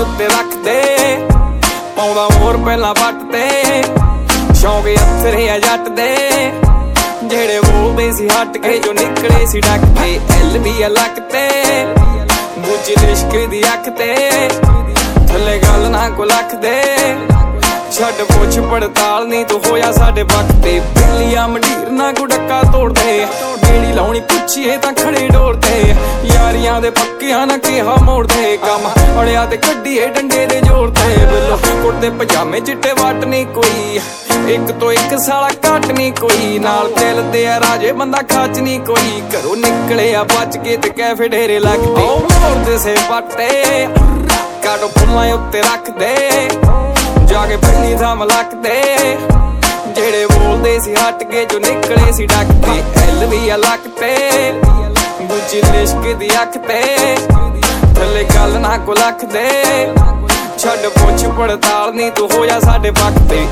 उत्ते रख दे पाउंदा मोर पहला पट ते शौक अथरे आ जट दे जेड़े बोलदे सी हट के जो निकले सी डक ते एल दी लक ते बुझ लिश्क दी अख ते थले गल ना को लख दे छड़ पुछ पड़ताल नहीं तू होया साडे वक्त ते बिल्लिया मंडीर ना को डक्का तोड़ दे गेड़ी लाउणी पुछीए तां खड़े डोर दे यारियां दे पक्कियां ना किहा मोड़ दे कम अड़िया ते कड्डीए डंडे दे जोर दे बिल्लो कुर्ते पजामे चिट्टे वट नहीं कोई एक तो एक साला घट नहीं कोई नाल दिल दे राजे बंदा खच नहीं कोई घरों निकले आ बच के ते कैफे डेरे लगदे मोर दे से पट्टे काटो फुल्लां उत्ते रख दे जाके पहली थाम लक दे जेड़े बोलदे सी हट के जो निकले सी डक ते एल दी लक ते बुझ लिश्क दी अख ते थले गल ना को लख दे छड़ पुछ पड़ताल नहीं तू होया साडे वक्त ते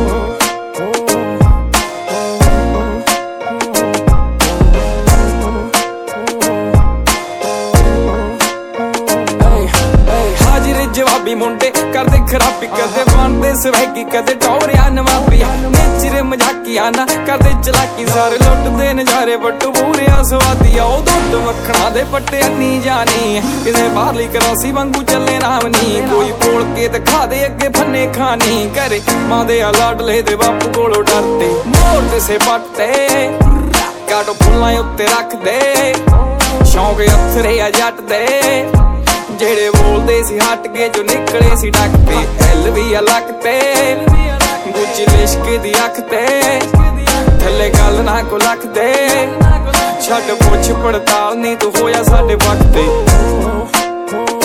जवाबी मुंडे करदे खराबी कदे बनदे सवैगी कदे टौरिया नवाबी नेचर मजाकिया ना करदे चलाकी सारे लुटदे नजारे बट्टू पूरिया स्वादिया ओ दुध मक्खणा दे पट्टे अन्नी जानी किसे बाहरली करासी वांगू चले नावनी कोई बोल के दिखा दे अगे फन्ने खानी करे मां दे लाडले दे बापू कोलों डरते मोर दे से पट्टे काटो फुल्लां उत्ते रख दे शौक अथरे आ जट दे जेड़े बोलदे सी हट के जो निकले सी डक ते एल दी लक ते बुझ लिश्क दी अख ते थले गल ना को लख दे छड़ पुछ पड़ताल नहीं तू होया साडे वक्त ते